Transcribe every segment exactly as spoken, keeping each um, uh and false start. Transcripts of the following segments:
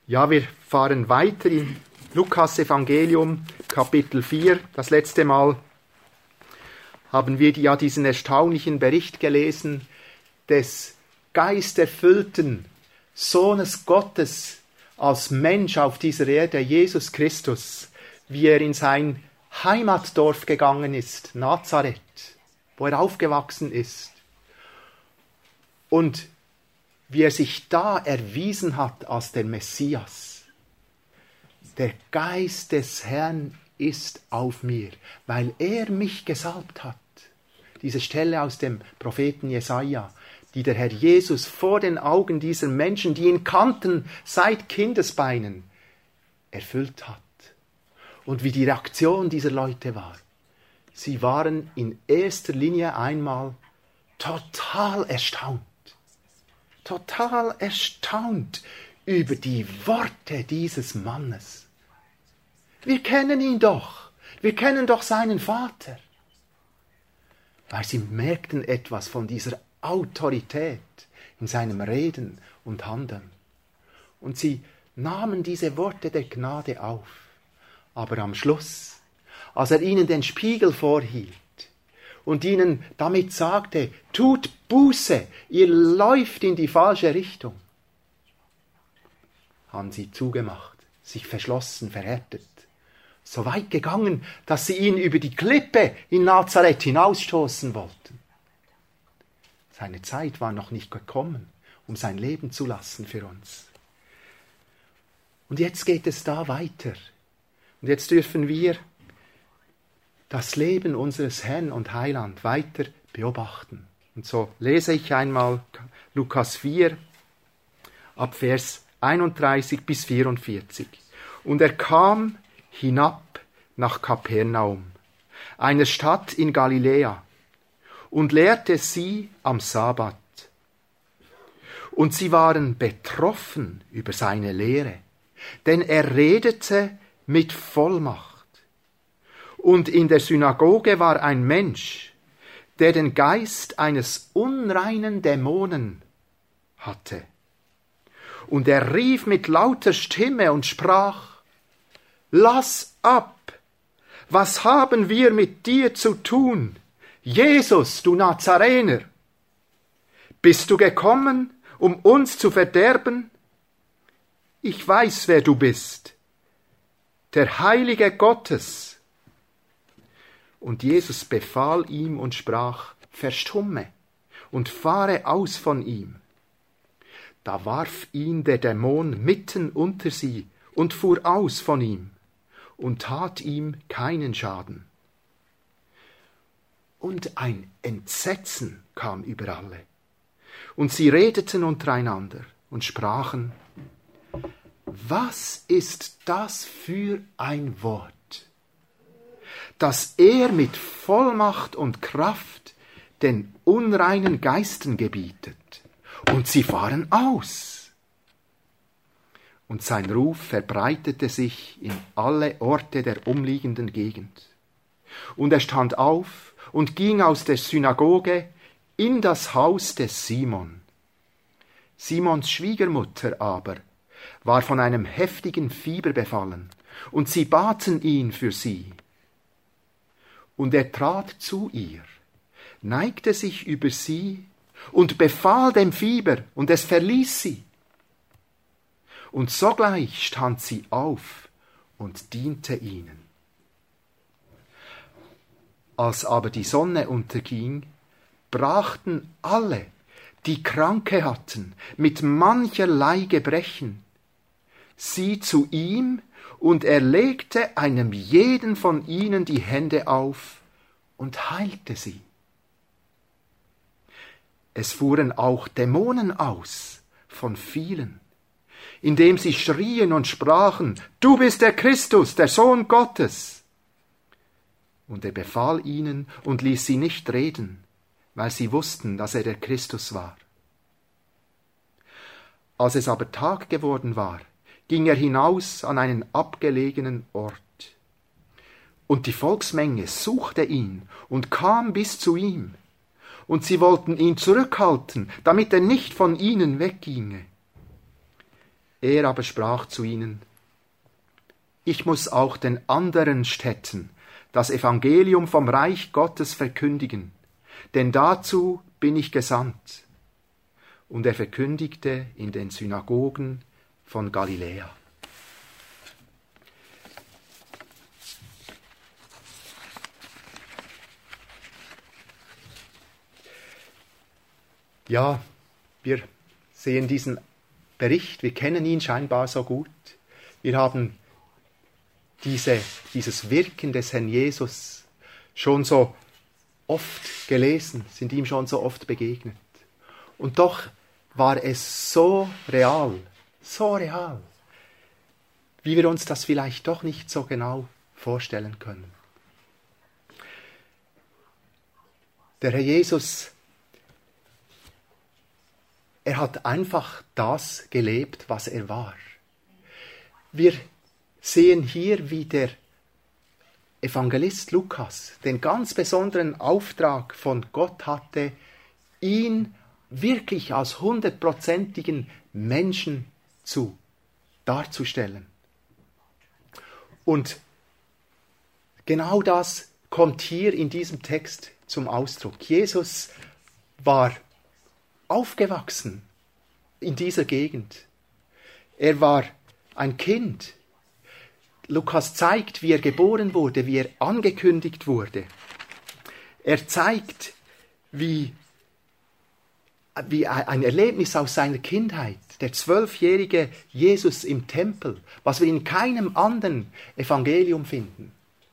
Ja, wir fahren weiter im Lukas-Evangelium, Kapitel vier. Das letzte Mal haben wir ja diesen erstaunlichen Bericht gelesen des geisterfüllten Sohnes Gottes als Mensch auf dieser Erde, Jesus Christus, wie er in sein Heimatdorf gegangen ist, Nazareth, wo er aufgewachsen ist. Und wie er sich da erwiesen hat als der Messias. Der Geist des Herrn ist auf mir, weil er mich gesalbt hat. Diese Stelle aus dem Propheten Jesaja, die der Herr Jesus vor den Augen dieser Menschen, die ihn kannten seit Kindesbeinen, erfüllt hat. Und wie die Reaktion dieser Leute war. Sie waren in erster Linie einmal total erstaunt. Total erstaunt über die Worte dieses Mannes. Wir kennen ihn doch. Wir kennen doch seinen Vater. Weil sie merkten etwas von dieser Autorität in seinem Reden und Handeln. Und sie nahmen diese Worte der Gnade auf. Aber am Schluss, als er ihnen den Spiegel vorhielt und ihnen damit sagte, tut Buße, ihr läuft in die falsche Richtung, haben sie zugemacht, sich verschlossen, verhärtet. So weit gegangen, dass sie ihn über die Klippe in Nazareth hinausstoßen wollten. Seine Zeit war noch nicht gekommen, um sein Leben zu lassen für uns. Und jetzt geht es da weiter. Und jetzt dürfen wir das Leben unseres Herrn und Heiland weiter beobachten. Und so lese ich einmal Lukas vier, ab Vers einunddreißig bis vierundvierzig. Und er kam hinab nach Kapernaum, einer Stadt in Galiläa, und lehrte sie am Sabbat. Und sie waren betroffen über seine Lehre, denn er redete mit Vollmacht. Und in der Synagoge war ein Mensch, der den Geist eines unreinen Dämonen hatte. Und er rief mit lauter Stimme und sprach, Lass ab! Was haben wir mit dir zu tun, Jesus, du Nazarener? Bist du gekommen, um uns zu verderben? Ich weiß, wer du bist, der Heilige Gottes. Und Jesus befahl ihm und sprach, Verstumme und fahre aus von ihm. Da warf ihn der Dämon mitten unter sie und fuhr aus von ihm und tat ihm keinen Schaden. Und ein Entsetzen kam über alle. Und sie redeten untereinander und sprachen, was ist das für ein Wort, dass er mit Vollmacht und Kraft den unreinen Geistern gebietet, und sie fahren aus. Und sein Ruf verbreitete sich in alle Orte der umliegenden Gegend. Und er stand auf und ging aus der Synagoge in das Haus des Simon. Simons Schwiegermutter aber war von einem heftigen Fieber befallen, und sie baten ihn für sie. Und er trat zu ihr, neigte sich über sie und befahl dem Fieber, und es verließ sie. Und sogleich stand sie auf und diente ihnen. Als aber die Sonne unterging, brachten alle, die Kranke hatten, mit mancherlei Gebrechen, sie zu ihm, und er legte einem jeden von ihnen die Hände auf und heilte sie. Es fuhren auch Dämonen aus von vielen, indem sie schrien und sprachen, Du bist der Christus, der Sohn Gottes. Und er befahl ihnen und ließ sie nicht reden, weil sie wussten, dass er der Christus war. Als es aber Tag geworden war, ging er hinaus an einen abgelegenen Ort. Und die Volksmenge suchte ihn und kam bis zu ihm. Und sie wollten ihn zurückhalten, damit er nicht von ihnen wegginge. Er aber sprach zu ihnen: Ich muss auch den anderen Städten das Evangelium vom Reich Gottes verkündigen, denn dazu bin ich gesandt. Und er verkündigte in den Synagogen von Galiläa. Ja, wir sehen diesen Bericht, wir kennen ihn scheinbar so gut. Wir haben diese, dieses Wirken des Herrn Jesus schon so oft gelesen, sind ihm schon so oft begegnet. Und doch war es so real, so real, wie wir uns das vielleicht doch nicht so genau vorstellen können. Der Herr Jesus, er hat einfach das gelebt, was er war. Wir sehen hier, wie der Evangelist Lukas den ganz besonderen Auftrag von Gott hatte, ihn wirklich als hundertprozentigen Menschen zu darzustellen. Und genau das kommt hier in diesem Text zum Ausdruck. Jesus war aufgewachsen in dieser Gegend. Er war ein Kind. Lukas zeigt, wie er geboren wurde, wie er angekündigt wurde. Er zeigt, wie, wie ein Erlebnis aus seiner Kindheit, der zwölfjährige Jesus im Tempel, was wir in keinem anderen Evangelium finden.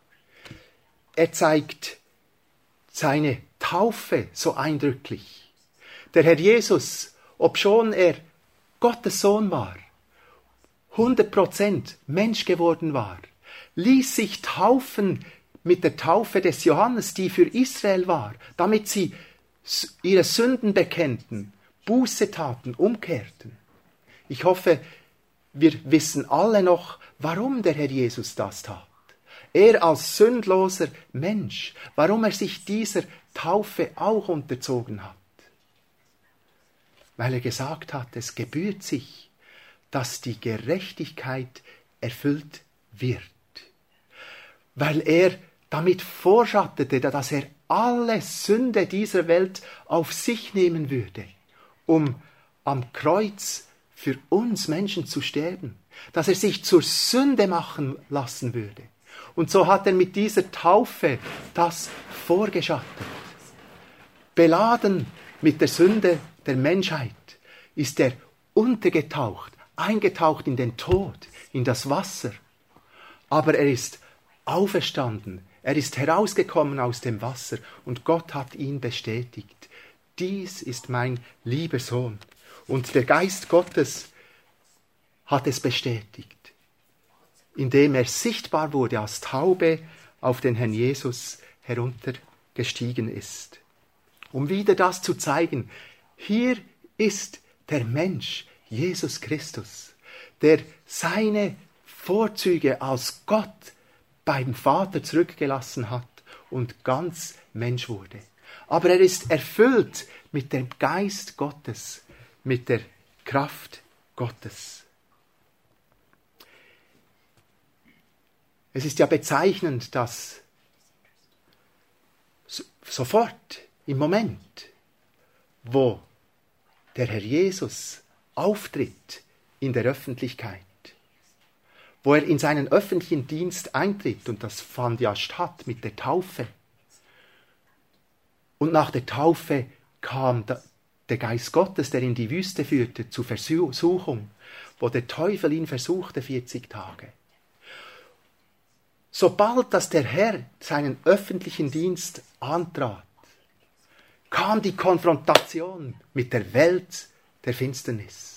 Er zeigt seine Taufe so eindrücklich. Der Herr Jesus, obschon er Gottes Sohn war, hundert Prozent Mensch geworden war, ließ sich taufen mit der Taufe des Johannes, die für Israel war, damit sie ihre Sünden bekennten, Buße taten, umkehrten. Ich hoffe, wir wissen alle noch, warum der Herr Jesus das tat. Er als sündloser Mensch, warum er sich dieser Taufe auch unterzogen hat. Weil er gesagt hat, es gebührt sich, dass die Gerechtigkeit erfüllt wird. Weil er damit vorschattete, dass er alle Sünde dieser Welt auf sich nehmen würde, um am Kreuz für uns Menschen zu sterben, dass er sich zur Sünde machen lassen würde. Und so hat er mit dieser Taufe das vorgeschattet. Beladen mit der Sünde der Menschheit ist er untergetaucht, eingetaucht in den Tod, in das Wasser. Aber er ist auferstanden, er ist herausgekommen aus dem Wasser und Gott hat ihn bestätigt. Dies ist mein lieber Sohn. Und der Geist Gottes hat es bestätigt, indem er sichtbar wurde als Taube auf den Herrn Jesus heruntergestiegen ist. Um wieder das zu zeigen, hier ist der Mensch, Jesus Christus, der seine Vorzüge als Gott beim Vater zurückgelassen hat und ganz Mensch wurde. Aber er ist erfüllt mit dem Geist Gottes, mit der Kraft Gottes. Es ist ja bezeichnend, dass sofort, im Moment, wo der Herr Jesus auftritt in der Öffentlichkeit, wo er in seinen öffentlichen Dienst eintritt, und das fand ja statt mit der Taufe. Und nach der Taufe kam der Geist Gottes, der in die Wüste führte, zur Versuchung, wo der Teufel ihn versuchte vierzig Tage. Sobald dass der Herr seinen öffentlichen Dienst antrat, kam die Konfrontation mit der Welt der Finsternis.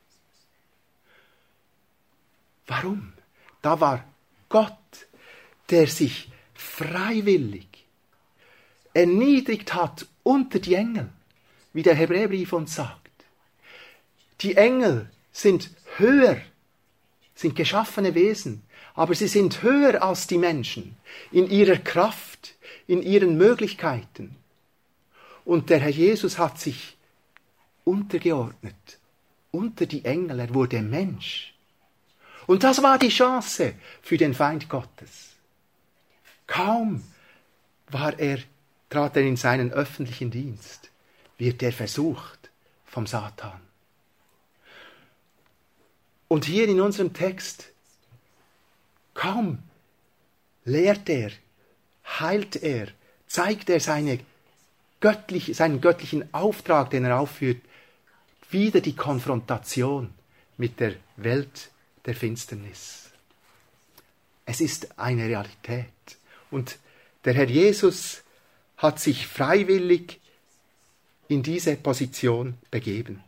Warum? Da war Gott, der sich freiwillig erniedrigt hat unter die Engel, wie der Hebräerbrief uns sagt. Die Engel sind höher, sind geschaffene Wesen, aber sie sind höher als die Menschen in ihrer Kraft, in ihren Möglichkeiten. Und der Herr Jesus hat sich untergeordnet unter die Engel, er wurde Mensch. Und das war die Chance für den Feind Gottes. Kaum war er, trat er in seinen öffentlichen Dienst, wird er versucht vom Satan. Und hier in unserem Text, kaum lehrt er, heilt er, zeigt er seine göttliche, seinen göttlichen Auftrag, den er aufführt, wieder die Konfrontation mit der Welt der Finsternis. Es ist eine Realität. Und der Herr Jesus hat sich freiwillig in diese Position begeben.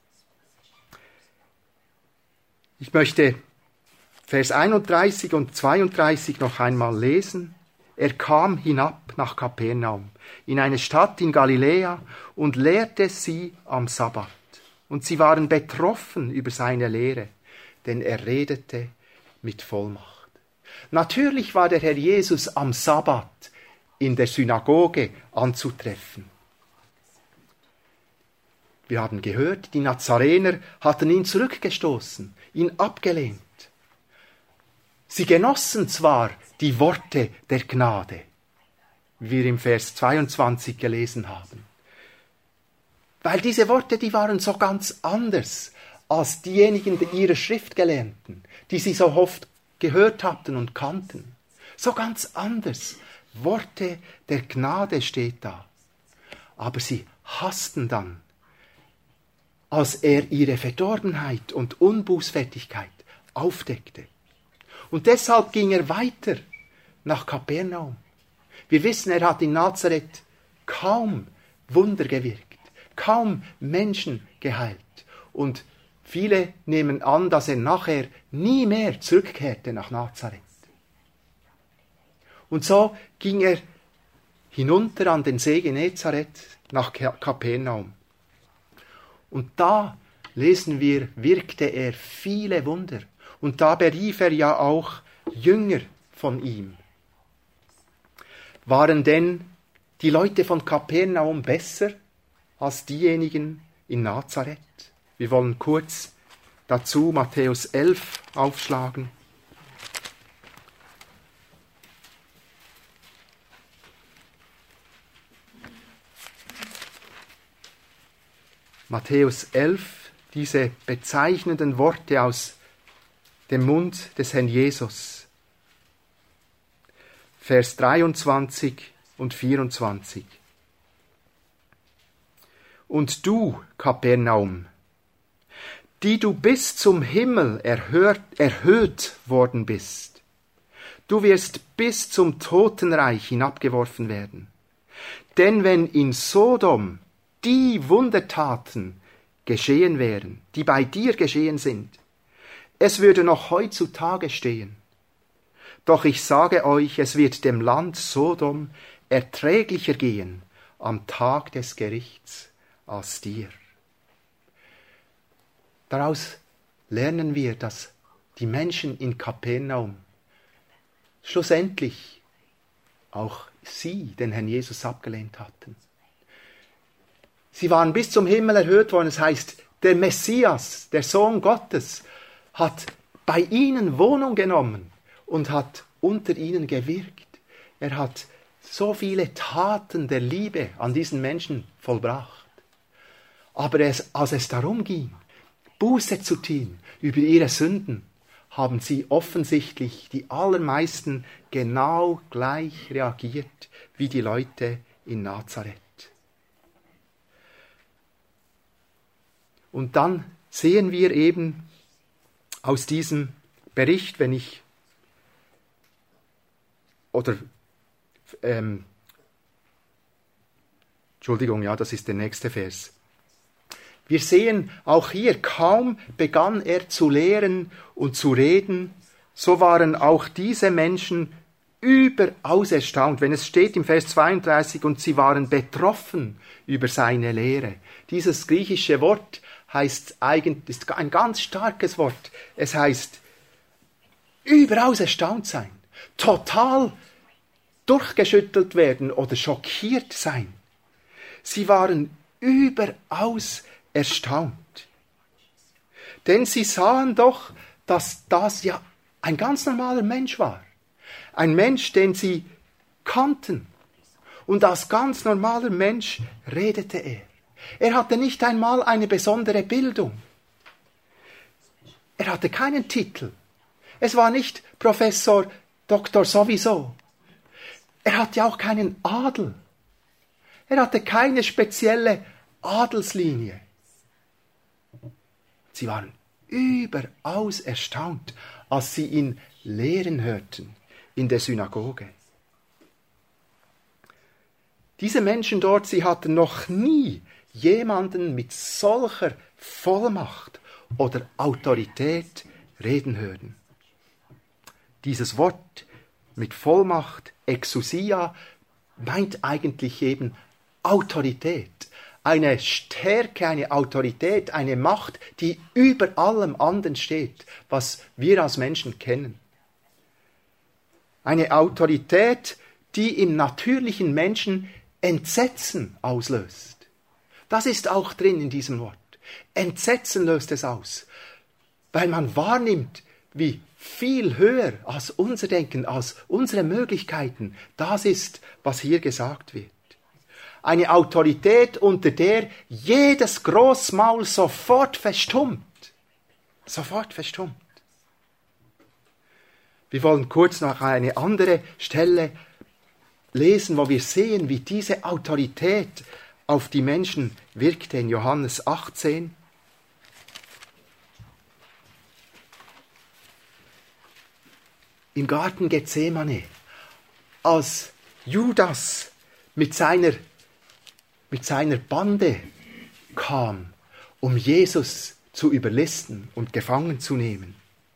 Ich möchte Vers einunddreißig und zweiunddreißig noch einmal lesen. Er kam hinab nach Kapernaum, in eine Stadt in Galiläa, und lehrte sie am Sabbat. Und sie waren betroffen über seine Lehre, denn er redete mit Vollmacht. Natürlich war der Herr Jesus am Sabbat in der Synagoge anzutreffen. Wir haben gehört, die Nazarener hatten ihn zurückgestoßen, ihn abgelehnt. Sie genossen zwar die Worte der Gnade, wie wir im Vers zweiundzwanzig gelesen haben, weil diese Worte, die waren so ganz anders als diejenigen ihrer Schriftgelehrten, die sie so oft gehört hatten und kannten. So ganz anders. Worte der Gnade steht da. Aber sie hassten dann, als er ihre Verdorbenheit und Unbußfertigkeit aufdeckte. Und deshalb ging er weiter nach Kapernaum. Wir wissen, er hat in Nazareth kaum Wunder gewirkt, kaum Menschen geheilt. Und viele nehmen an, dass er nachher nie mehr zurückkehrte nach Nazareth. Und so ging er hinunter an den See Genezareth nach Kapernaum. Und da, lesen wir, wirkte er viele Wunder. Und da berief er ja auch Jünger von ihm. Waren denn die Leute von Kapernaum besser als diejenigen in Nazareth? Wir wollen kurz dazu Matthäus elf aufschlagen. Matthäus elf, diese bezeichnenden Worte aus dem Mund des Herrn Jesus. Vers dreiundzwanzig und vierundzwanzig. Und du, Kapernaum, die du bis zum Himmel erhört, erhöht worden bist, du wirst bis zum Totenreich hinabgeworfen werden. Denn wenn in Sodom die Wundertaten geschehen wären, die bei dir geschehen sind, es würde noch heutzutage stehen. Doch ich sage euch, es wird dem Land Sodom erträglicher gehen am Tag des Gerichts als dir. Daraus lernen wir, dass die Menschen in Kapernaum schlussendlich auch sie den Herrn Jesus abgelehnt hatten. Sie waren bis zum Himmel erhöht worden. Das heißt, der Messias, der Sohn Gottes, hat bei ihnen Wohnung genommen und hat unter ihnen gewirkt. Er hat so viele Taten der Liebe an diesen Menschen vollbracht. Aber es, als es darum ging, Buße zu tun über ihre Sünden, haben sie offensichtlich die allermeisten genau gleich reagiert wie die Leute in Nazareth. Und dann sehen wir eben aus diesem Bericht, wenn ich, oder, ähm, Entschuldigung, ja, das ist der nächste Vers. Wir sehen auch hier, kaum begann er zu lehren und zu reden, so waren auch diese Menschen überaus erstaunt. Wenn es steht im Vers zweiunddreißig, und sie waren betroffen über seine Lehre. Dieses griechische Wort heißt eigentlich, ist ein ganz starkes Wort. Es heißt überaus erstaunt sein, total durchgeschüttelt werden oder schockiert sein. Sie waren überaus erstaunt. Denn sie sahen doch, dass das ja ein ganz normaler Mensch war. Ein Mensch, den sie kannten. Und als ganz normaler Mensch redete er. Er hatte nicht einmal eine besondere Bildung. Er hatte keinen Titel. Es war nicht Professor Doktor sowieso. Er hatte auch keinen Adel. Er hatte keine spezielle Adelslinie. Sie waren überaus erstaunt, als sie ihn lehren hörten in der Synagoge. Diese Menschen dort, sie hatten noch nie jemanden mit solcher Vollmacht oder Autorität reden hören. Dieses Wort mit Vollmacht, Exousia, meint eigentlich eben Autorität. Eine Stärke, eine Autorität, eine Macht, die über allem anderen steht, was wir als Menschen kennen. Eine Autorität, die im natürlichen Menschen Entsetzen auslöst. Das ist auch drin in diesem Wort. Entsetzen löst es aus, weil man wahrnimmt, wie viel höher als unser Denken, als unsere Möglichkeiten das ist, was hier gesagt wird. Eine Autorität, unter der jedes Großmaul sofort verstummt. Sofort verstummt. Wir wollen kurz noch eine andere Stelle lesen, wo wir sehen, wie diese Autorität auf die Menschen wirkte, in Johannes achtzehn. Im Garten Gethsemane, als Judas mit seiner, mit seiner Bande kam, um Jesus zu überlisten und gefangen zu nehmen.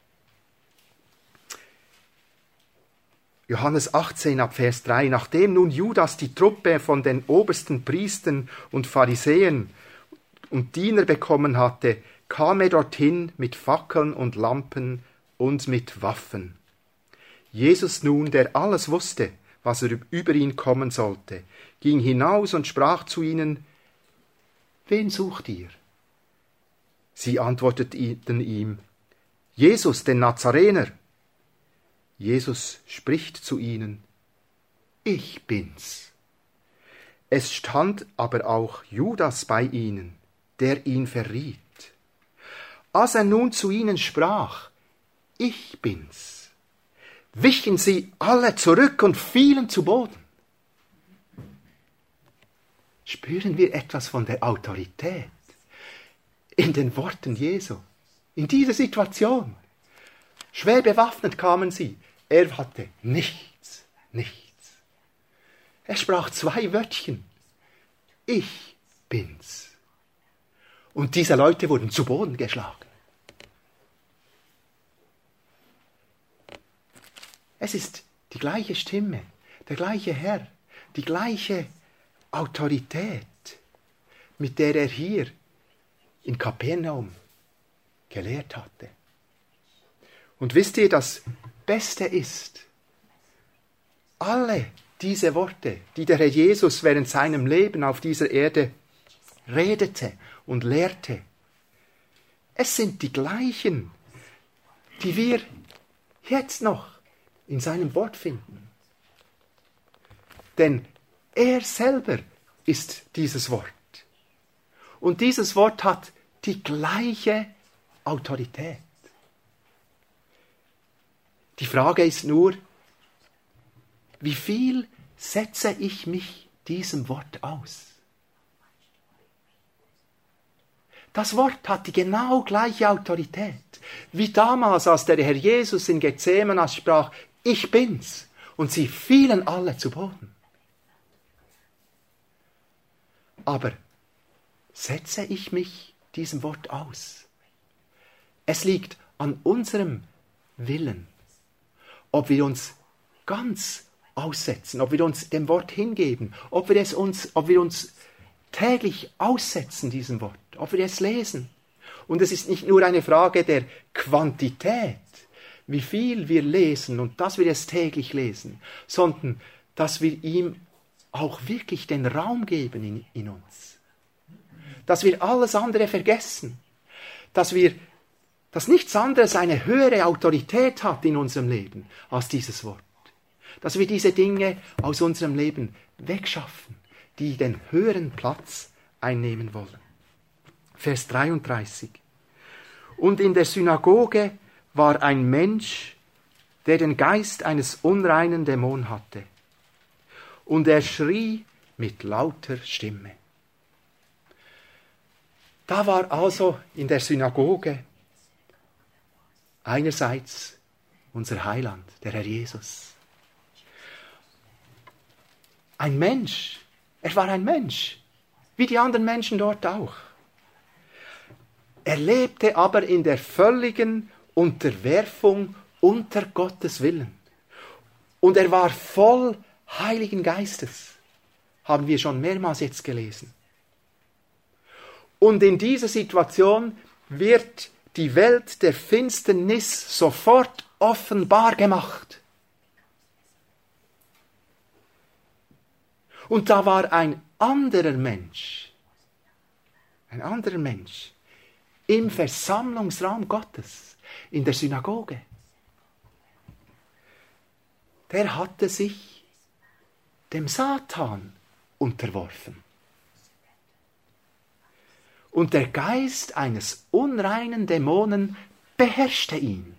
Johannes achtzehn ab Vers drei. Nachdem nun Judas die Truppe von den obersten Priestern und Pharisäern und Diener bekommen hatte, kam er dorthin mit Fackeln und Lampen und mit Waffen. Jesus nun, der alles wusste, was er über ihn kommen sollte, ging hinaus und sprach zu ihnen: Wen sucht ihr? Sie antworteten ihm: Jesus, den Nazarener. Jesus spricht zu ihnen: Ich bin's. Es stand aber auch Judas bei ihnen, der ihn verriet. Als er nun zu ihnen sprach: Ich bin's, wichen sie alle zurück und fielen zu Boden. Spüren wir etwas von der Autorität in den Worten Jesu, in dieser Situation? Schwer bewaffnet kamen sie. Er hatte nichts, nichts. Er sprach zwei Wörtchen. Ich bin's. Und diese Leute wurden zu Boden geschlagen. Es ist die gleiche Stimme, der gleiche Herr, die gleiche Autorität, mit der er hier in Kapernaum gelehrt hatte. Und wisst ihr, das Beste ist, alle diese Worte, die der Herr Jesus während seinem Leben auf dieser Erde redete und lehrte, es sind die gleichen, die wir jetzt noch in seinem Wort finden. Denn er selber ist dieses Wort. Und dieses Wort hat die gleiche Autorität. Die Frage ist nur, wie viel setze ich mich diesem Wort aus? Das Wort hat die genau gleiche Autorität, wie damals, als der Herr Jesus in Gethsemane sprach: Ich bin's, und sie fielen alle zu Boden. Aber setze ich mich diesem Wort aus? Es liegt an unserem Willen, ob wir uns ganz aussetzen, ob wir uns dem Wort hingeben, ob wir es uns, ob wir uns täglich aussetzen diesem Wort, ob wir es lesen. Und es ist nicht nur eine Frage der Quantität, wie viel wir lesen und dass wir es täglich lesen, sondern dass wir ihm auch wirklich den Raum geben in, in uns. Dass wir alles andere vergessen, dass wir dass nichts anderes eine höhere Autorität hat in unserem Leben als dieses Wort. Dass wir diese Dinge aus unserem Leben wegschaffen, die den höheren Platz einnehmen wollen. Vers dreiunddreißig. Und in der Synagoge war ein Mensch, der den Geist eines unreinen Dämon hatte. Und er schrie mit lauter Stimme. Da war also in der Synagoge einerseits unser Heiland, der Herr Jesus. Ein Mensch, er war ein Mensch, wie die anderen Menschen dort auch. Er lebte aber in der völligen Unterwerfung unter Gottes Willen. Und er war voll Heiligen Geistes, haben wir schon mehrmals jetzt gelesen. Und in dieser Situation wird die Welt der Finsternis sofort offenbar gemacht. Und da war ein anderer Mensch, ein anderer Mensch im Versammlungsraum Gottes, in der Synagoge. Der hatte sich dem Satan unterworfen. Und der Geist eines unreinen Dämonen beherrschte ihn.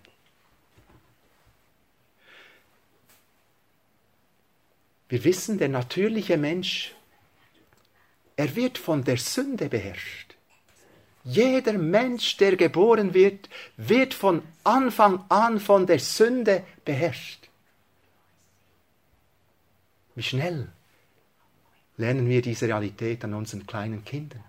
Wir wissen, der natürliche Mensch, er wird von der Sünde beherrscht. Jeder Mensch, der geboren wird, wird von Anfang an von der Sünde beherrscht. Wie schnell lernen wir diese Realität an unseren kleinen Kindern.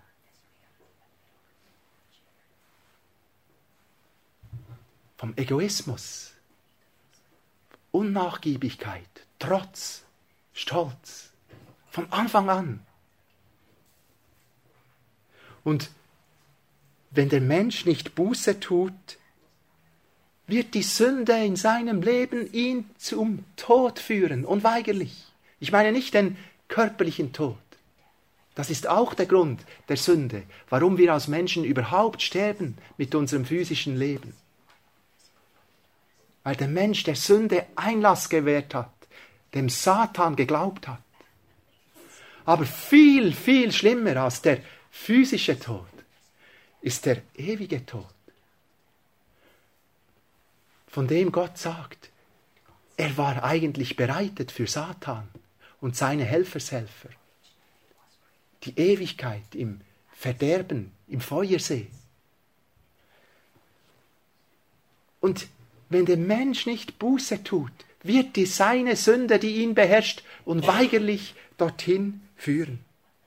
Vom Egoismus, Unnachgiebigkeit, Trotz, Stolz, von Anfang an. Und wenn der Mensch nicht Buße tut, wird die Sünde in seinem Leben ihn zum Tod führen, unweigerlich. Ich meine nicht den körperlichen Tod. Das ist auch der Grund der Sünde, warum wir als Menschen überhaupt sterben mit unserem physischen Leben. Weil der Mensch der Sünde Einlass gewährt hat, dem Satan geglaubt hat. Aber viel, viel schlimmer als der physische Tod ist der ewige Tod, von dem Gott sagt, er war eigentlich bereitet für Satan und seine Helfershelfer. Die Ewigkeit im Verderben, im Feuersee. Und wenn der Mensch nicht Buße tut, wird die seine Sünde, die ihn beherrscht, unweigerlich dorthin führen.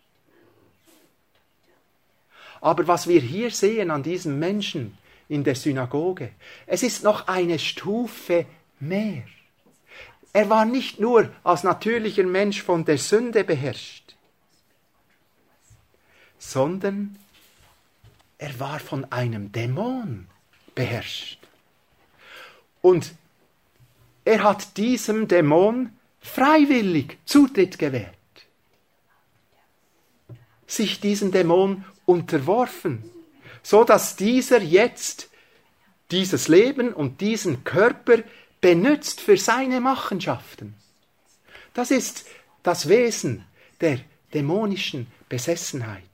Aber was wir hier sehen an diesem Menschen in der Synagoge, es ist noch eine Stufe mehr. Er war nicht nur als natürlicher Mensch von der Sünde beherrscht, sondern er war von einem Dämon beherrscht. Und er hat diesem Dämon freiwillig Zutritt gewährt. Sich diesem Dämon unterworfen, so dass dieser jetzt dieses Leben und diesen Körper benutzt für seine Machenschaften. Das ist das Wesen der dämonischen Besessenheit.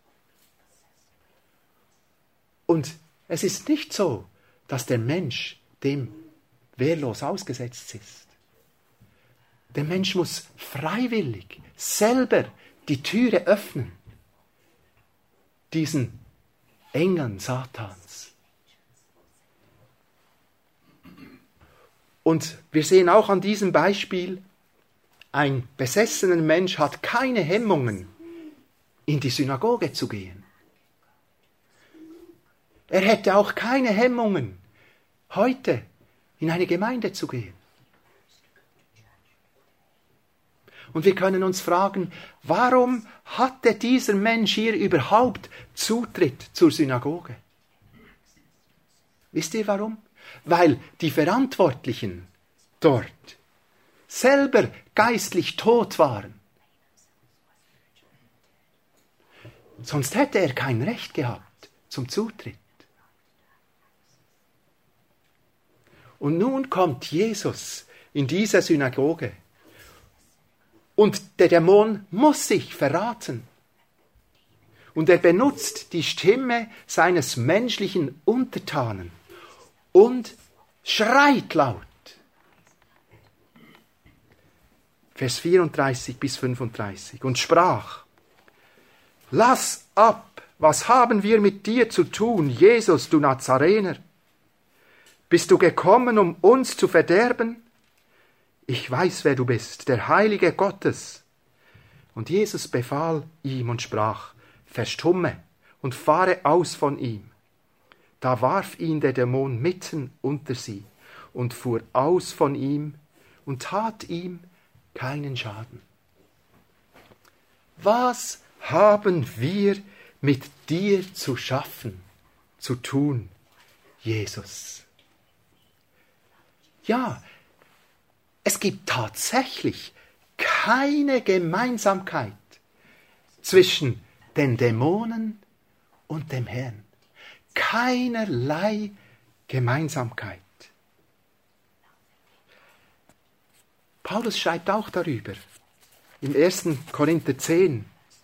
Und es ist nicht so, dass der Mensch dem wehrlos ausgesetzt ist. Der Mensch muss freiwillig selber die Türe öffnen, diesen Engeln Satans. Und wir sehen auch an diesem Beispiel, ein besessener Mensch hat keine Hemmungen, in die Synagoge zu gehen. Er hätte auch keine Hemmungen, heute in eine Gemeinde zu gehen. Und wir können uns fragen, warum hatte dieser Mensch hier überhaupt Zutritt zur Synagoge? Wisst ihr warum? Weil die Verantwortlichen dort selber geistlich tot waren. Sonst hätte er kein Recht gehabt zum Zutritt. Und nun kommt Jesus in diese Synagoge. Und der Dämon muss sich verraten. Und er benutzt die Stimme seines menschlichen Untertanen und schreit laut. Vers vierunddreißig bis fünfunddreißig. Und sprach: Lass ab, was haben wir mit dir zu tun, Jesus, du Nazarener? Bist du gekommen, um uns zu verderben? Ich weiß, wer du bist, der Heilige Gottes. Und Jesus befahl ihm und sprach: Verstumme und fahre aus von ihm. Da warf ihn der Dämon mitten unter sie und fuhr aus von ihm und tat ihm keinen Schaden. Was haben wir mit dir zu schaffen, zu tun, Jesus? Ja, es gibt tatsächlich keine Gemeinsamkeit zwischen den Dämonen und dem Herrn. Keinerlei Gemeinsamkeit. Paulus schreibt auch darüber im ersten Korinther zehn.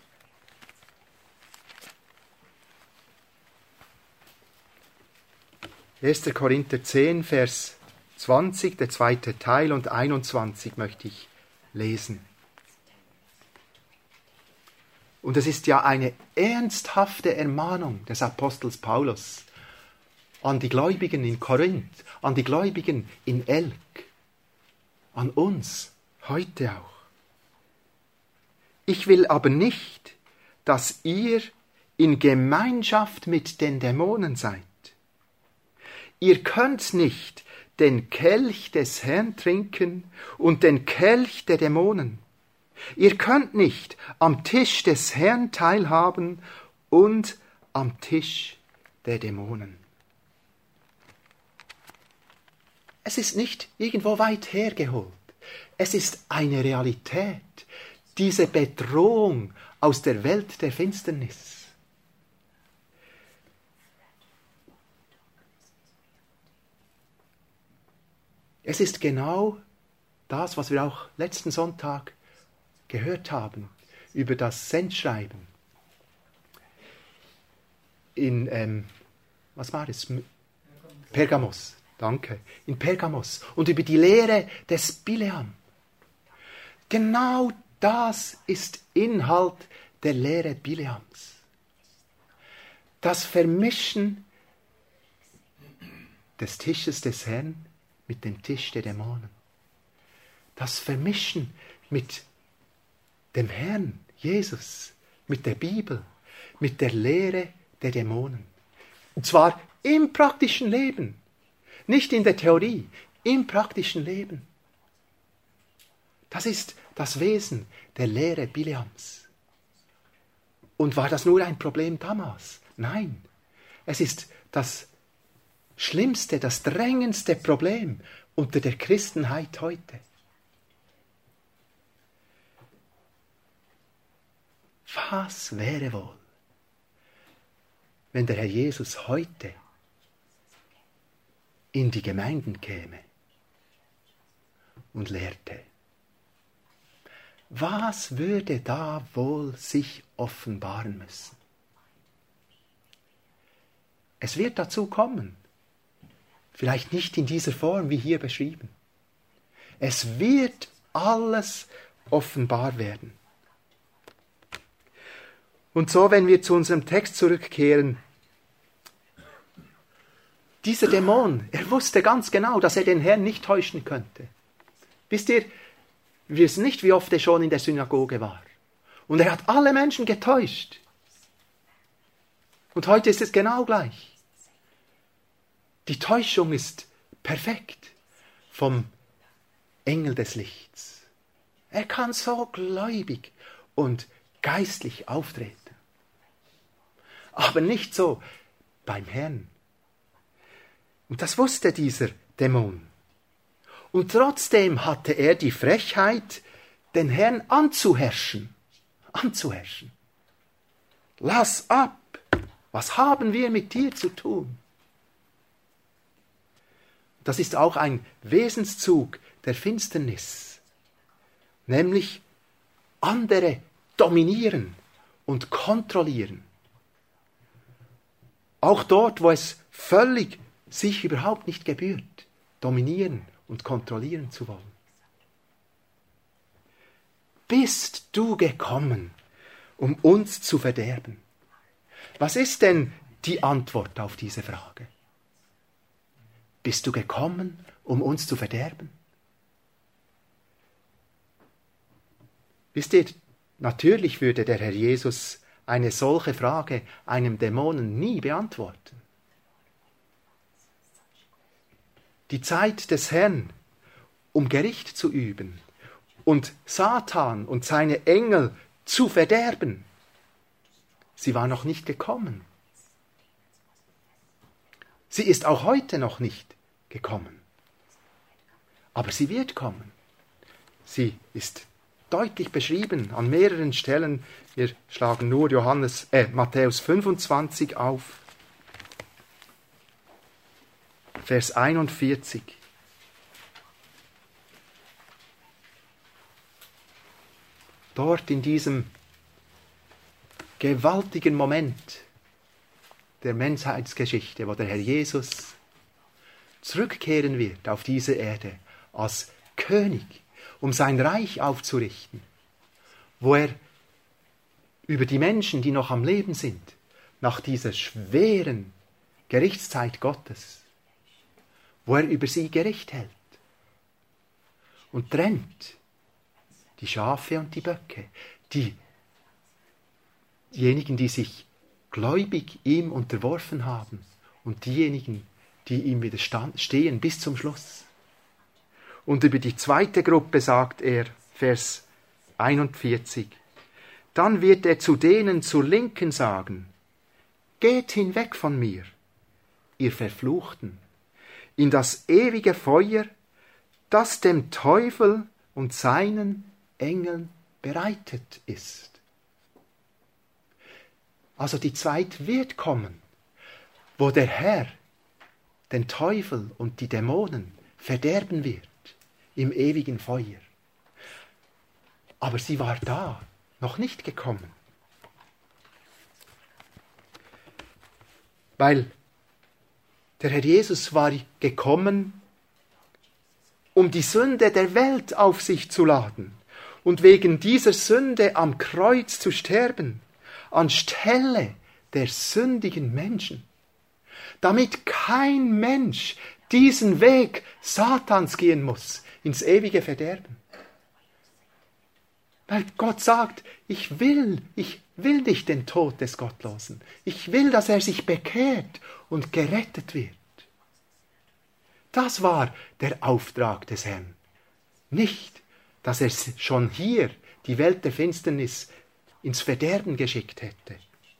erster Korinther zehn, Vers zwanzig, der zweite Teil, und einundzwanzig möchte ich lesen. Und es ist ja eine ernsthafte Ermahnung des Apostels Paulus an die Gläubigen in Korinth, an die Gläubigen in Elk, an uns heute auch. Ich will aber nicht, dass ihr in Gemeinschaft mit den Dämonen seid. Ihr könnt nicht den Kelch des Herrn trinken und den Kelch der Dämonen. Ihr könnt nicht am Tisch des Herrn teilhaben und am Tisch der Dämonen. Es ist nicht irgendwo weit hergeholt. Es ist eine Realität, diese Bedrohung aus der Welt der Finsternis. Es ist genau das, was wir auch letzten Sonntag gehört haben, über das Sendschreiben. In, ähm, was war es? Pergamos, danke. In Pergamos. Und über die Lehre des Bileam. Genau das ist Inhalt der Lehre Bileams. Das Vermischen des Tisches des Herrn mit dem Tisch der Dämonen. Das Vermischen mit dem Herrn, Jesus, mit der Bibel, mit der Lehre der Dämonen. Und zwar im praktischen Leben, nicht in der Theorie, im praktischen Leben. Das ist das Wesen der Lehre Bileams. Und war das nur ein Problem damals? Nein, es ist das schlimmste, das drängendste Problem unter der Christenheit heute. Was wäre wohl, wenn der Herr Jesus heute in die Gemeinden käme und lehrte? Was würde da wohl sich offenbaren müssen? Es wird dazu kommen, vielleicht nicht in dieser Form wie hier beschrieben. Es wird alles offenbar werden. Und so, wenn wir zu unserem Text zurückkehren, dieser Dämon, er wusste ganz genau, dass er den Herrn nicht täuschen könnte. Wisst ihr, wir wissen nicht, wie oft er schon in der Synagoge war. Und er hat alle Menschen getäuscht. Und heute ist es genau gleich. Die Täuschung ist perfekt vom Engel des Lichts. Er kann so gläubig und geistlich auftreten. Aber nicht so beim Herrn. Und das wusste dieser Dämon. Und trotzdem hatte er die Frechheit, den Herrn anzuherrschen. Anzuherrschen. Lass ab! Was haben wir mit dir zu tun? Das ist auch ein Wesenszug der Finsternis, nämlich andere dominieren und kontrollieren. Auch dort, wo es völlig sich überhaupt nicht gebührt, dominieren und kontrollieren zu wollen. Bist du gekommen, um uns zu verderben? Was ist denn die Antwort auf diese Frage? Bist du gekommen, um uns zu verderben? Wisst ihr, natürlich würde der Herr Jesus eine solche Frage einem Dämonen nie beantworten. Die Zeit des Herrn, um Gericht zu üben und Satan und seine Engel zu verderben, sie war noch nicht gekommen. Sie ist auch heute noch nicht gekommen. Aber sie wird kommen. Sie ist deutlich beschrieben an mehreren Stellen. Wir schlagen nur Johannes, äh, Matthäus fünfundzwanzig auf, Vers einundvierzig. Dort in diesem gewaltigen Moment der Menschheitsgeschichte, wo der Herr Jesus zurückkehren wird auf diese Erde als König, um sein Reich aufzurichten, wo er über die Menschen, die noch am Leben sind, nach dieser schweren Gerichtszeit Gottes, wo er über sie Gericht hält und trennt die Schafe und die Böcke, die, diejenigen, die sich gläubig ihm unterworfen haben und diejenigen, die ihm widerstehen bis zum Schluss. Und über die zweite Gruppe sagt er, Vers einundvierzig, dann wird er zu denen zur Linken sagen, geht hinweg von mir, ihr Verfluchten, in das ewige Feuer, das dem Teufel und seinen Engeln bereitet ist. Also die Zeit wird kommen, wo der Herr den Teufel und die Dämonen verderben wird im ewigen Feuer. Aber sie war da, noch nicht gekommen. Weil der Herr Jesus war gekommen, um die Sünde der Welt auf sich zu laden und wegen dieser Sünde am Kreuz zu sterben, anstelle der sündigen Menschen, damit kein Mensch diesen Weg Satans gehen muss, ins ewige Verderben. Weil Gott sagt, ich will, ich will nicht den Tod des Gottlosen. Ich will, dass er sich bekehrt und gerettet wird. Das war der Auftrag des Herrn. Nicht, dass er schon hier die Welt der Finsternis ins Verderben geschickt hätte.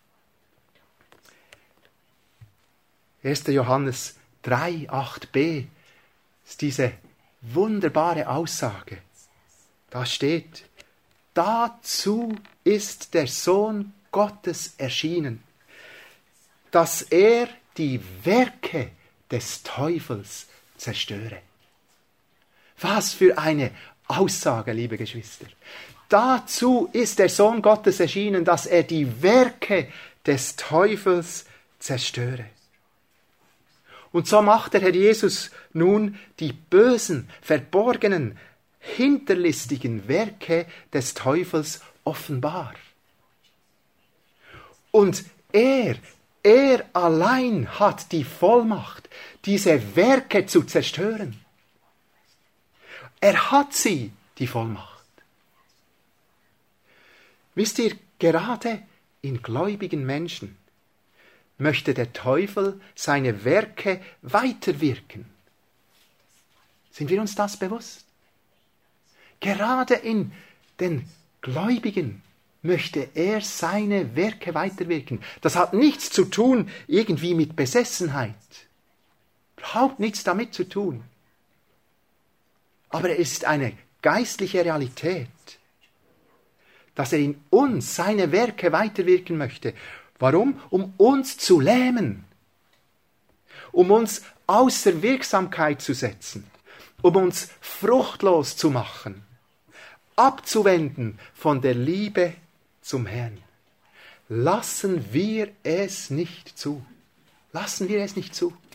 erster Johannes drei, acht b ist diese wunderbare Aussage. Da steht, dazu ist der Sohn Gottes erschienen, dass er die Werke des Teufels zerstöre. Was für eine Aussage, liebe Geschwister. Dazu ist der Sohn Gottes erschienen, dass er die Werke des Teufels zerstöre. Und so macht der Herr Jesus nun die bösen, verborgenen, hinterlistigen Werke des Teufels offenbar. Und er, er allein hat die Vollmacht, diese Werke zu zerstören. Er hat sie, die Vollmacht. Wisst ihr, gerade in gläubigen Menschen möchte der Teufel seine Werke weiterwirken. Sind wir uns das bewusst? Gerade in den Gläubigen möchte er seine Werke weiterwirken. Das hat nichts zu tun irgendwie mit Besessenheit. Überhaupt nichts damit zu tun. Aber es ist eine geistliche Realität, dass er in uns seine Werke weiterwirken möchte. Warum? Um uns zu lähmen. um uns außer Wirksamkeit zu setzen, um uns fruchtlos zu machen, abzuwenden von der Liebe zum Herrn. Lassen wir es nicht zu. Lassen wir es nicht zu.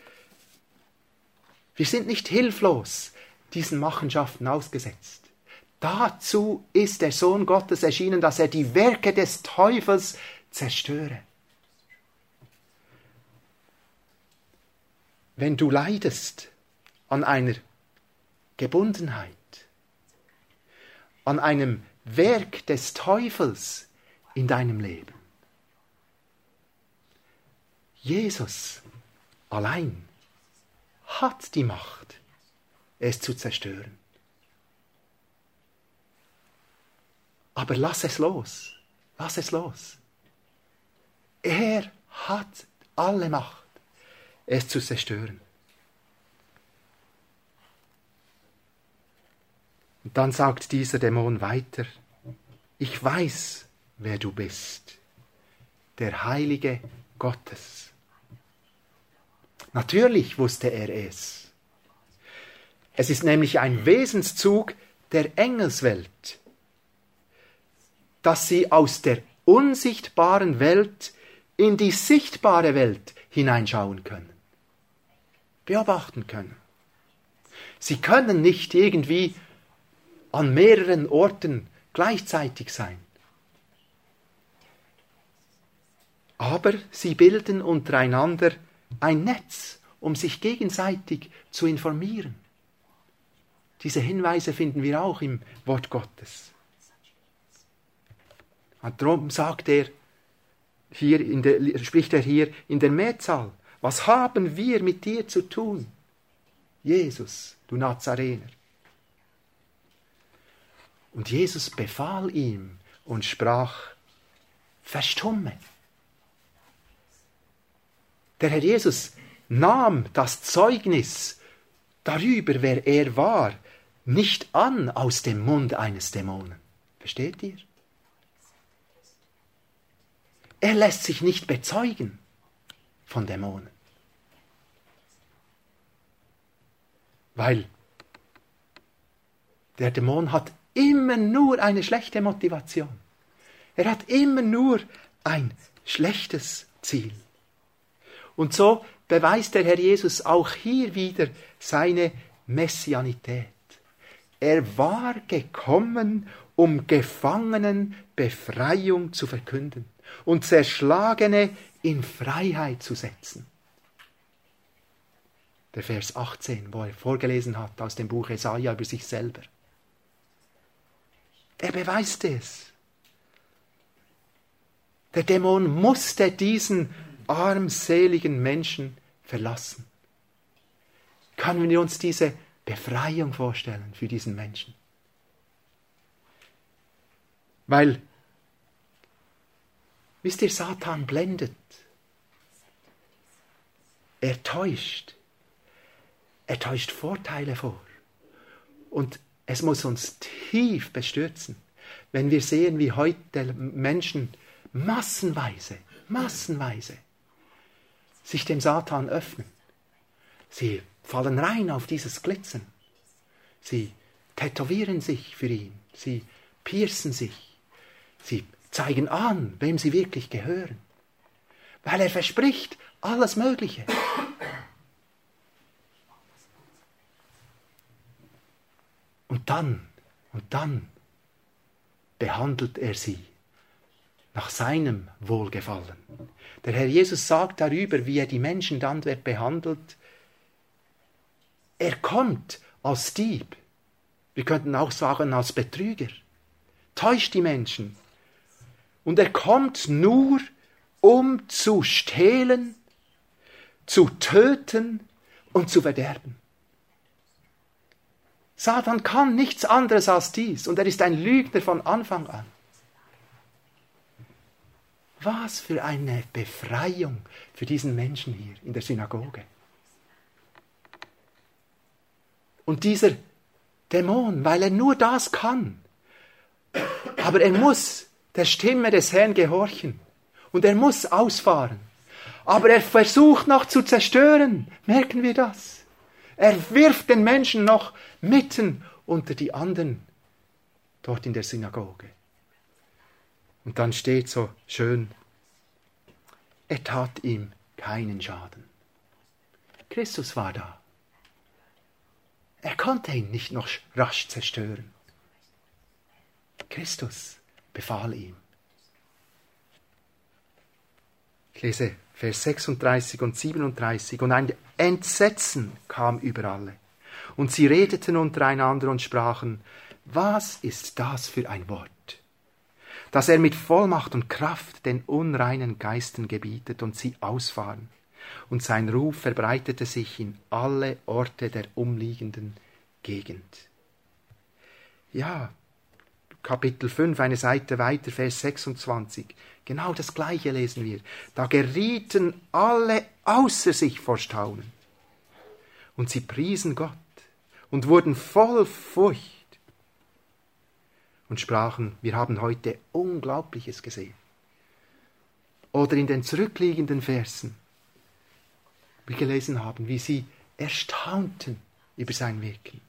Wir sind nicht hilflos diesen Machenschaften ausgesetzt. Dazu ist der Sohn Gottes erschienen, dass er die Werke des Teufels zerstöre. Wenn du leidest an einer Gebundenheit, an einem Werk des Teufels in deinem Leben, Jesus allein hat die Macht, es zu zerstören. Aber lass es los, lass es los. Er hat alle Macht, es zu zerstören. Und dann sagt dieser Dämon weiter, ich weiß, wer du bist, der Heilige Gottes. Natürlich wusste er es. Es ist nämlich ein Wesenszug der Engelswelt, dass sie aus der unsichtbaren Welt in die sichtbare Welt hineinschauen können, beobachten können. Sie können nicht irgendwie an mehreren Orten gleichzeitig sein. Aber sie bilden untereinander ein Netz, um sich gegenseitig zu informieren. Diese Hinweise finden wir auch im Wort Gottes. Und darum sagt er, hier in der, spricht er hier in der Mehrzahl, was haben wir mit dir zu tun, Jesus, du Nazarener? Und Jesus befahl ihm und sprach, verstumme. Der Herr Jesus nahm das Zeugnis darüber, wer er war, nicht an aus dem Mund eines Dämonen. Versteht ihr? Er lässt sich nicht bezeugen von Dämonen. Weil der Dämon hat immer nur eine schlechte Motivation. Er hat immer nur ein schlechtes Ziel. Und so beweist der Herr Jesus auch hier wieder seine Messianität. Er war gekommen, um Gefangenen Befreiung zu verkünden und Zerschlagene in Freiheit zu setzen. Der Vers achtzehn, wo er vorgelesen hat aus dem Buch Jesaja über sich selber. Er beweist es. Der Dämon musste diesen armseligen Menschen verlassen. Können wir uns diese Befreiung vorstellen für diesen Menschen? Weil, wisst ihr, Satan blendet. Er täuscht. Er täuscht Vorteile vor. Und es muss uns tief bestürzen, wenn wir sehen, wie heute Menschen massenweise, massenweise sich dem Satan öffnen. Sie fallen rein auf dieses Glitzern. Sie tätowieren sich für ihn. Sie piercen sich. Sie zeigen an, wem sie wirklich gehören. Weil er verspricht alles Mögliche. Und dann, und dann behandelt er sie nach seinem Wohlgefallen. Der Herr Jesus sagt darüber, wie er die Menschen dann behandelt. Er kommt als Dieb. Wir könnten auch sagen, als Betrüger. Täuscht die Menschen. Und er kommt nur, um zu stehlen, zu töten und zu verderben. Satan kann nichts anderes als dies und er ist ein Lügner von Anfang an. Was für eine Befreiung für diesen Menschen hier in der Synagoge. Und dieser Dämon, weil er nur das kann, aber er muss der Stimme des Herrn gehorchen und er muss ausfahren. Aber er versucht noch zu zerstören. Merken wir das? Er wirft den Menschen noch mitten unter die anderen dort in der Synagoge. Und dann steht so schön, er tat ihm keinen Schaden. Christus war da. Er konnte ihn nicht noch rasch zerstören. Christus befahl ihm. Ich lese Vers sechsunddreißig und siebenunddreißig. Und ein Entsetzen kam über alle. Und sie redeten untereinander und sprachen, was ist das für ein Wort, dass er mit Vollmacht und Kraft den unreinen Geistern gebietet und sie ausfahren. Und sein Ruf verbreitete sich in alle Orte der umliegenden Gegend. Ja, Kapitel fünf, eine Seite weiter, Vers sechsundzwanzig. Genau das Gleiche lesen wir. Da gerieten alle außer sich vor Staunen. Und sie priesen Gott und wurden voll Furcht und sprachen, wir haben heute Unglaubliches gesehen. Oder in den zurückliegenden Versen, wir gelesen haben, wie sie erstaunten über sein Wirken.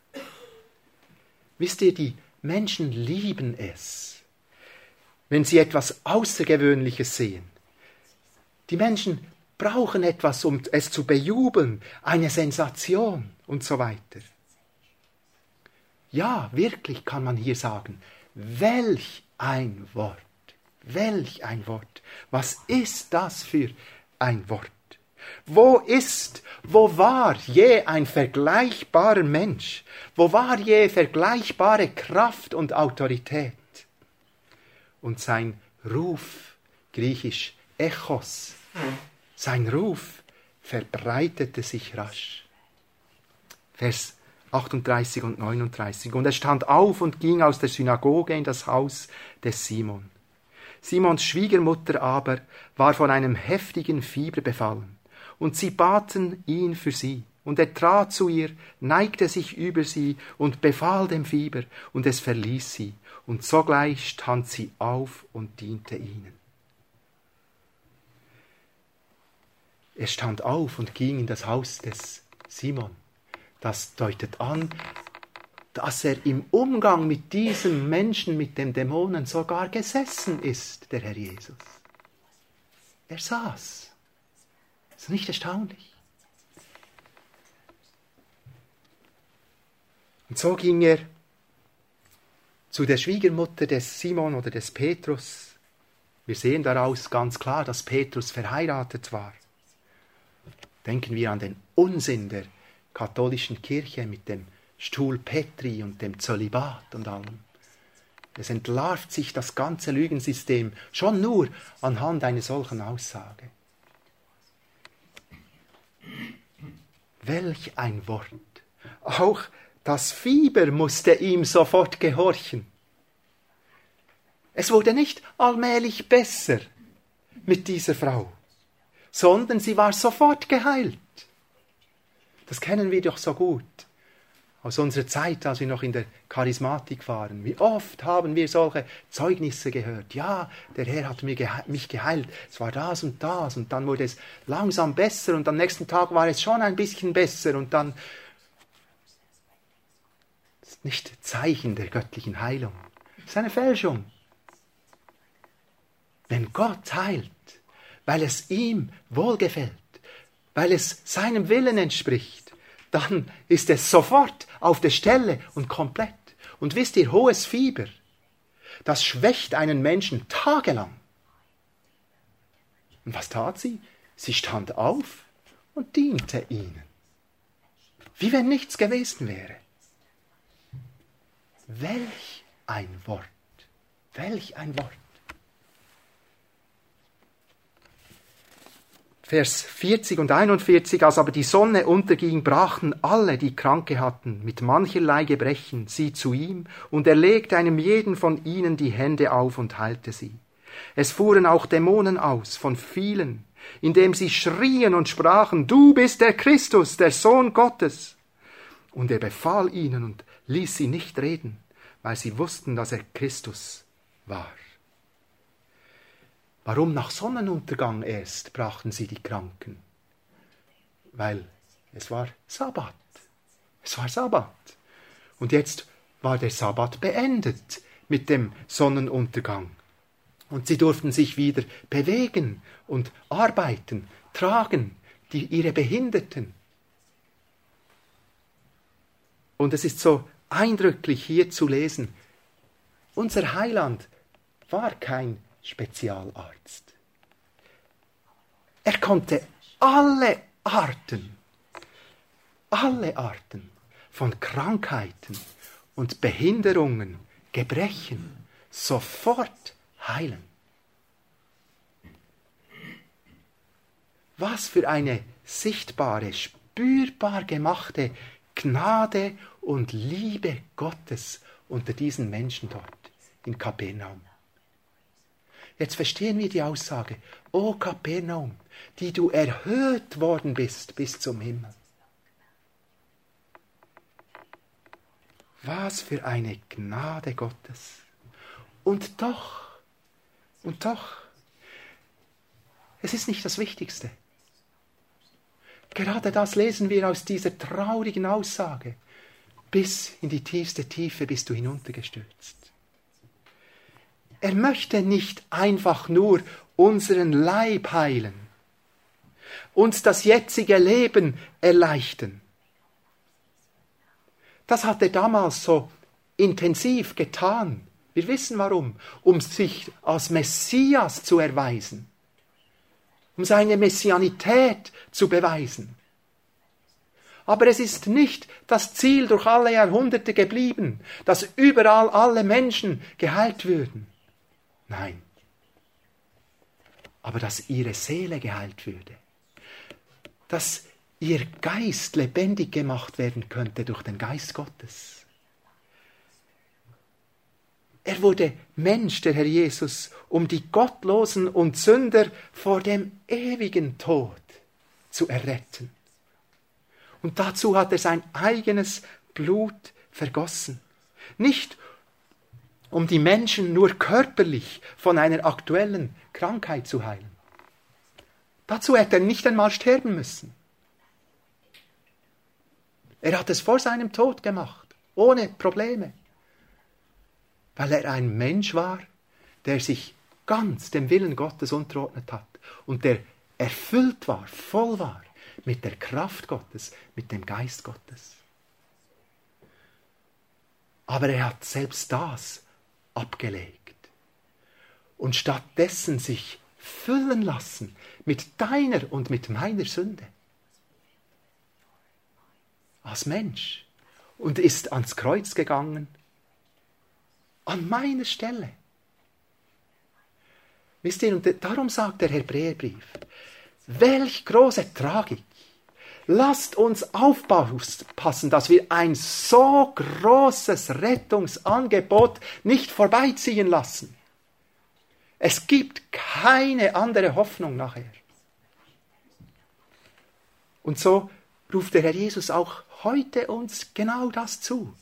Wisst ihr, die Menschen lieben es, wenn sie etwas Außergewöhnliches sehen. Die Menschen brauchen etwas, um es zu bejubeln, eine Sensation und so weiter. Ja, wirklich kann man hier sagen, welch ein Wort, welch ein Wort. Was ist das für ein Wort? Wo ist, wo war je ein vergleichbarer Mensch? Wo war je vergleichbare Kraft und Autorität? Und sein Ruf, griechisch Echos, sein Ruf verbreitete sich rasch. Vers achtunddreißig und neununddreißig. Und er stand auf und ging aus der Synagoge in das Haus des Simon. Simons Schwiegermutter aber war von einem heftigen Fieber befallen. Und sie baten ihn für sie. Und er trat zu ihr, neigte sich über sie und befahl dem Fieber, und es verließ sie. Und sogleich stand sie auf und diente ihnen. Er stand auf und ging in das Haus des Simon. Das deutet an, dass er im Umgang mit diesem Menschen, mit dem Dämonen, sogar gesessen ist, der Herr Jesus. Er saß. Ist nicht erstaunlich? Und so ging er zu der Schwiegermutter des Simon oder des Petrus. Wir sehen daraus ganz klar, dass Petrus verheiratet war. Denken wir an den Unsinn der katholischen Kirche mit dem Stuhl Petri und dem Zölibat und allem. Es entlarvt sich das ganze Lügensystem schon nur anhand einer solchen Aussage. Welch ein Wort! Auch das Fieber musste ihm sofort gehorchen. Es wurde nicht allmählich besser mit dieser Frau, sondern sie war sofort geheilt. Das kennen wir doch so gut aus unserer Zeit, als wir noch in der Charismatik waren. Wie oft haben wir solche Zeugnisse gehört. Ja, der Herr hat mich geheilt. Es war das und das. Und dann wurde es langsam besser. Und am nächsten Tag war es schon ein bisschen besser. Und dann... Das ist nicht Zeichen der göttlichen Heilung. Das ist eine Fälschung. Wenn Gott heilt, weil es ihm wohlgefällt, weil es seinem Willen entspricht, dann ist es sofort auf der Stelle und komplett. Und wisst ihr, hohes Fieber, das schwächt einen Menschen tagelang. Und was tat sie? Sie stand auf und diente ihnen. Wie wenn nichts gewesen wäre. Welch ein Wort, welch ein Wort. Vers vierzig und einundvierzig, als aber die Sonne unterging, brachten alle, die Kranke hatten, mit mancherlei Gebrechen, sie zu ihm, und er legte einem jeden von ihnen die Hände auf und heilte sie. Es fuhren auch Dämonen aus, von vielen, indem sie schrien und sprachen, du bist der Christus, der Sohn Gottes. Und er befahl ihnen und ließ sie nicht reden, weil sie wussten, dass er Christus war. Warum nach Sonnenuntergang erst brachten sie die Kranken? Weil es war Sabbat. Es war Sabbat. Und jetzt war der Sabbat beendet mit dem Sonnenuntergang. Und sie durften sich wieder bewegen und arbeiten, tragen, die, ihre Behinderten. Und es ist so eindrücklich hier zu lesen, unser Heiland war kein Spezialarzt. Er konnte alle Arten, alle Arten von Krankheiten und Behinderungen, Gebrechen sofort heilen. Was für eine sichtbare, spürbar gemachte Gnade und Liebe Gottes unter diesen Menschen dort in Kapernaum. Jetzt verstehen wir die Aussage, O Kapernaum, die du erhöht worden bist bis zum Himmel. Was für eine Gnade Gottes. Und doch, und doch, es ist nicht das Wichtigste. Gerade das lesen wir aus dieser traurigen Aussage. Bis in die tiefste Tiefe bist du hinuntergestürzt. Er möchte nicht einfach nur unseren Leib heilen, uns das jetzige Leben erleichtern. Das hat er damals so intensiv getan. Wir wissen warum. Um sich als Messias zu erweisen. Um seine Messianität zu beweisen. Aber es ist nicht das Ziel durch alle Jahrhunderte geblieben, dass überall alle Menschen geheilt würden. Nein. Aber dass ihre Seele geheilt würde. Dass ihr Geist lebendig gemacht werden könnte durch den Geist Gottes. Er wurde Mensch, der Herr Jesus, um die Gottlosen und Sünder vor dem ewigen Tod zu erretten. Und dazu hat er sein eigenes Blut vergossen. Nicht um die Menschen nur körperlich von einer aktuellen Krankheit zu heilen. Dazu hätte er nicht einmal sterben müssen. Er hat es vor seinem Tod gemacht, ohne Probleme. Weil er ein Mensch war, der sich ganz dem Willen Gottes unterordnet hat und der erfüllt war, voll war mit der Kraft Gottes, mit dem Geist Gottes. Aber er hat selbst das abgelegt und stattdessen sich füllen lassen mit deiner und mit meiner Sünde. Als Mensch und ist ans Kreuz gegangen, an meiner Stelle. Wisst ihr, und darum sagt der Hebräerbrief, welch große Tragik. Lasst uns aufpassen, dass wir ein so großes Rettungsangebot nicht vorbeiziehen lassen. Es gibt keine andere Hoffnung nachher. Und so ruft der Herr Jesus auch heute uns genau das zu.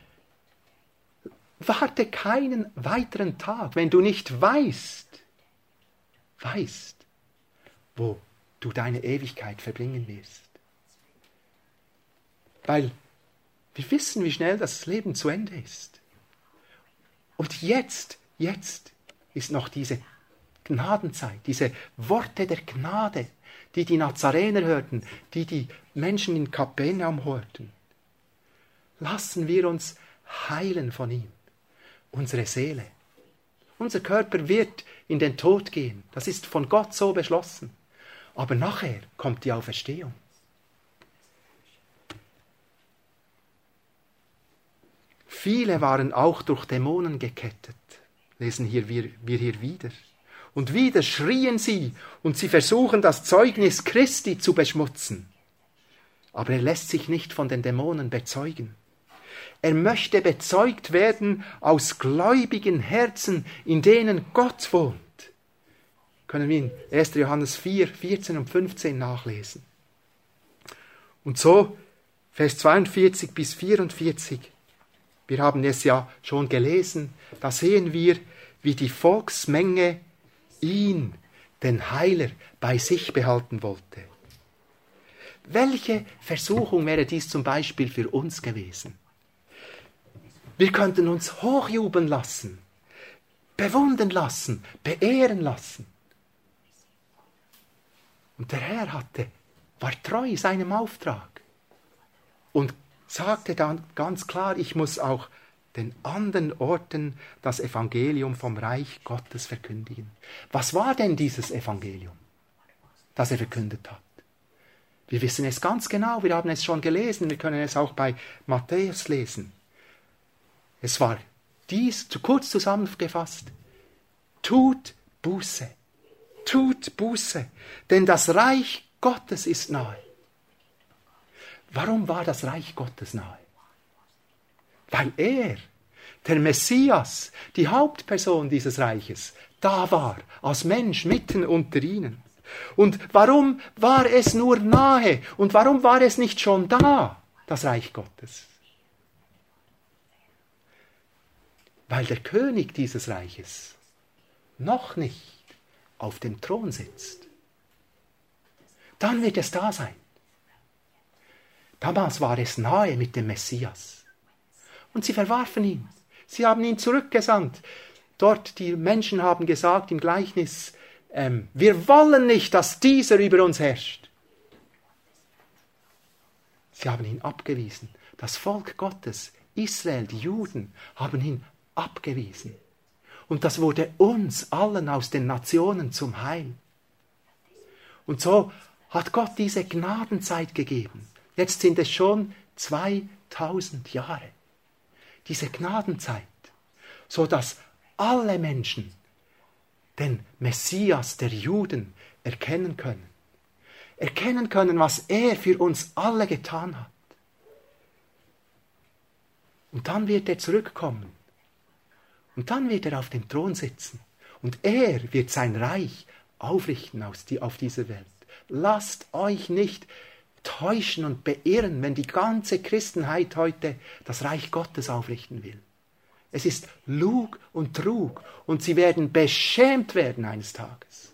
Warte keinen weiteren Tag, wenn du nicht weißt, weißt, wo du deine Ewigkeit verbringen wirst. Weil wir wissen, wie schnell das Leben zu Ende ist. Und jetzt, jetzt ist noch diese Gnadenzeit, diese Worte der Gnade, die die Nazarener hörten, die die Menschen in Kapernaum hörten. Lassen wir uns heilen von ihm, unsere Seele. Unser Körper wird in den Tod gehen, das ist von Gott so beschlossen. Aber nachher kommt die Auferstehung. Viele waren auch durch Dämonen gekettet, lesen hier wir, wir hier wieder. Und wieder schrien sie und sie versuchen, das Zeugnis Christi zu beschmutzen. Aber er lässt sich nicht von den Dämonen bezeugen. Er möchte bezeugt werden aus gläubigen Herzen, in denen Gott wohnt. Können wir in erster Johannes vier, vierzehn und fünfzehn nachlesen. Und so, Vers zweiundvierzig bis vierundvierzig, wir haben es ja schon gelesen, da sehen wir, wie die Volksmenge ihn, den Heiler, bei sich behalten wollte. Welche Versuchung wäre dies zum Beispiel für uns gewesen? Wir könnten uns hochjubeln lassen, bewundern lassen, beehren lassen. Und der Herr hatte, war treu seinem Auftrag und sagte dann ganz klar, ich muss auch den anderen Orten das Evangelium vom Reich Gottes verkündigen. Was war denn dieses Evangelium, das er verkündet hat? Wir wissen es ganz genau, wir haben es schon gelesen, wir können es auch bei Matthäus lesen. Es war dies, zu kurz zusammengefasst, tut Buße, tut Buße, denn das Reich Gottes ist nahe. Warum war das Reich Gottes nahe? Weil er, der Messias, die Hauptperson dieses Reiches, da war, als Mensch mitten unter ihnen. Und warum war es nur nahe? Und warum war es nicht schon da, das Reich Gottes? Weil der König dieses Reiches noch nicht auf dem Thron sitzt. Dann wird es da sein. Damals war es nahe mit dem Messias. Und sie verwarfen ihn. Sie haben ihn zurückgesandt. Dort, die Menschen haben gesagt im Gleichnis, ähm, wir wollen nicht, dass dieser über uns herrscht. Sie haben ihn abgewiesen. Das Volk Gottes, Israel, die Juden, haben ihn abgewiesen. Und das wurde uns allen aus den Nationen zum Heil. Und so hat Gott diese Gnadenzeit gegeben. Jetzt sind es schon zweitausend Jahre. Diese Gnadenzeit, so dass alle Menschen den Messias der Juden erkennen können. Erkennen können, was er für uns alle getan hat. Und dann wird er zurückkommen. Und dann wird er auf dem Thron sitzen. Und er wird sein Reich aufrichten auf dieser Welt. Lasst euch nicht täuschen und beirren, wenn die ganze Christenheit heute das Reich Gottes aufrichten will. Es ist Lug und Trug und sie werden beschämt werden eines Tages.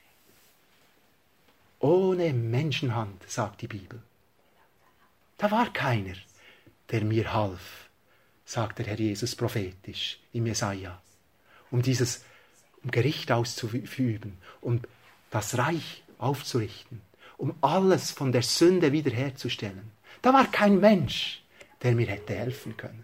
Ohne Menschenhand, sagt die Bibel. Da war keiner, der mir half, sagt der Herr Jesus prophetisch im Jesaja, um dieses um Gericht auszuüben, um das Reich aufzurichten, um alles von der Sünde wiederherzustellen. Da war kein Mensch, der mir hätte helfen können.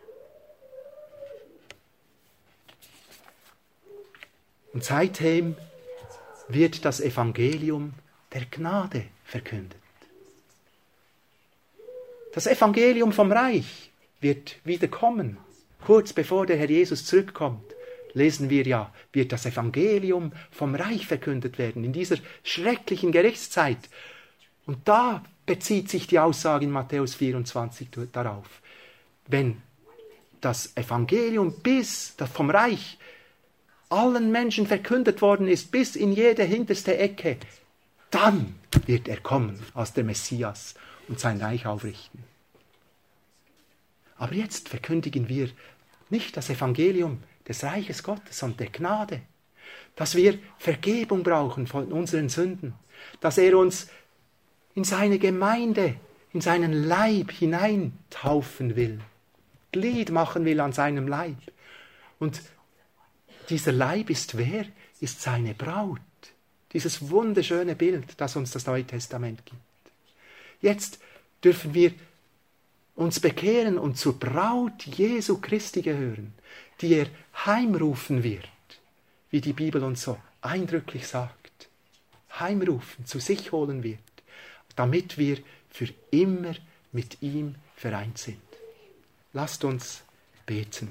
Und seitdem wird das Evangelium der Gnade verkündet. Das Evangelium vom Reich wird wieder kommen. Kurz bevor der Herr Jesus zurückkommt, lesen wir ja, wird das Evangelium vom Reich verkündet werden, in dieser schrecklichen Gerichtszeit. Und da bezieht sich die Aussage in Matthäus vierundzwanzig darauf. Wenn das Evangelium bis das vom Reich allen Menschen verkündet worden ist, bis in jede hinterste Ecke, dann wird er kommen als der Messias und sein Reich aufrichten. Aber jetzt verkündigen wir nicht das Evangelium des Reiches Gottes, sondern der Gnade, dass wir Vergebung brauchen von unseren Sünden, dass er uns in seine Gemeinde, in seinen Leib hineintaufen will, Glied machen will an seinem Leib. Und dieser Leib ist wer? Ist seine Braut. Dieses wunderschöne Bild, das uns das Neue Testament gibt. Jetzt dürfen wir uns bekehren und zur Braut Jesu Christi gehören, die er heimrufen wird, wie die Bibel uns so eindrücklich sagt. Heimrufen, zu sich holen wird, damit wir für immer mit ihm vereint sind. Lasst uns beten.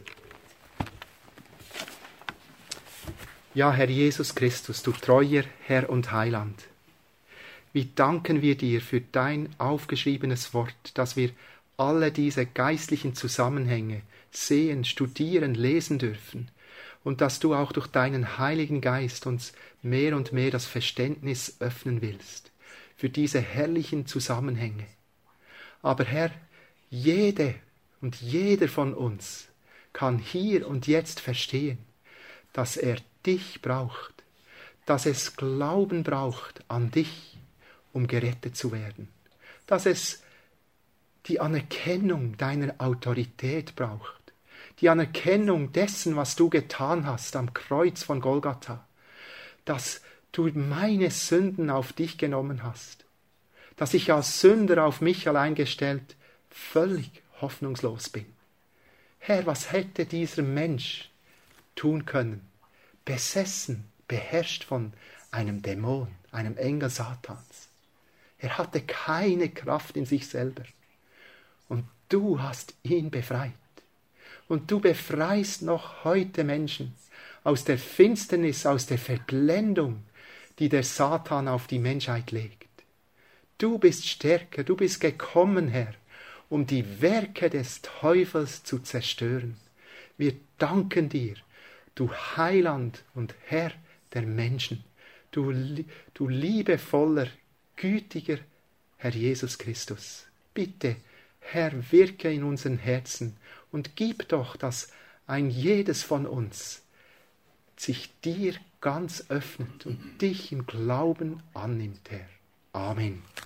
Ja, Herr Jesus Christus, du treuer Herr und Heiland, wie danken wir dir für dein aufgeschriebenes Wort, dass wir alle diese geistlichen Zusammenhänge sehen, studieren, lesen dürfen und dass du auch durch deinen Heiligen Geist uns mehr und mehr das Verständnis öffnen willst für diese herrlichen Zusammenhänge. Aber Herr, jede und jeder von uns kann hier und jetzt verstehen, dass er dich braucht, dass es Glauben braucht an dich, um gerettet zu werden. Dass es die Anerkennung deiner Autorität braucht. Die Anerkennung dessen, was du getan hast am Kreuz von Golgatha. Dass du meine Sünden auf dich genommen hast. Dass ich als Sünder auf mich allein gestellt völlig hoffnungslos bin. Herr, was hätte dieser Mensch tun können? Besessen, beherrscht von einem Dämon, einem Engel Satans. Er hatte keine Kraft in sich selber. Und du hast ihn befreit. Und du befreist noch heute Menschen aus der Finsternis, aus der Verblendung, die der Satan auf die Menschheit legt. Du bist stärker, du bist gekommen, Herr, um die Werke des Teufels zu zerstören. Wir danken dir, du Heiland und Herr der Menschen, du, du liebevoller, gütiger Herr Jesus Christus. Bitte, Herr, wirke in unseren Herzen und gib doch, dass ein jedes von uns sich dir ganz öffnet und dich im Glauben annimmt, Herr. Amen.